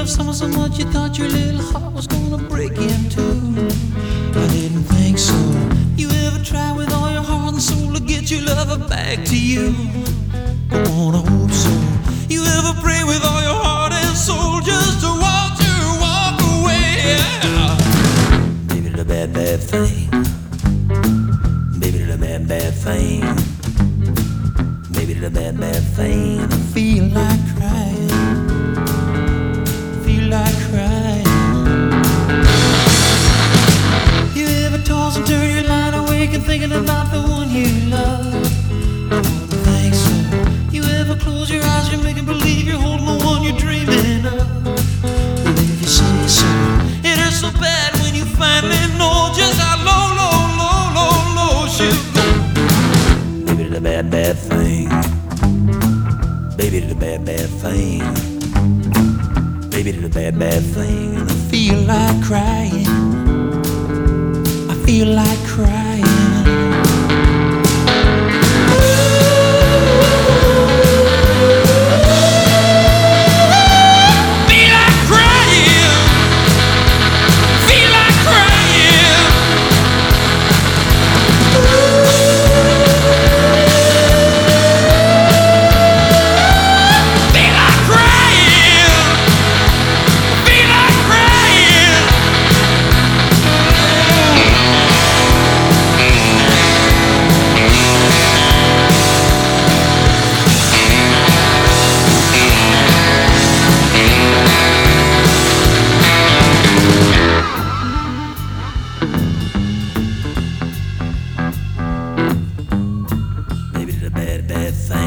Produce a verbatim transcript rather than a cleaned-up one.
love someone so much you thought your little heart was gonna break in two. I didn't think so. You ever try with all your heart and soul to get your lover back to you? Go on, I hope so. You ever pray with all your heart and soul just to watch her walk away? Yeah. Baby, the bad, bad thing. Baby, the bad, bad thing. Baby, the bad, bad thing. I feel like crying. Feel like crying. You ever toss and turn your line awake and thinking about the one you love? I don't think so. You ever close your eyes, you're making believe you're holding the one you're dreaming of? Well, if you say so, it hurts so bad when you finally know just how low, low, low, low, low she'll go. Baby, the bad, bad thing. Baby, the bad, bad thing. Baby, the bad, bad thing. And I feel like crying. I feel like crying. Bad, bad thing.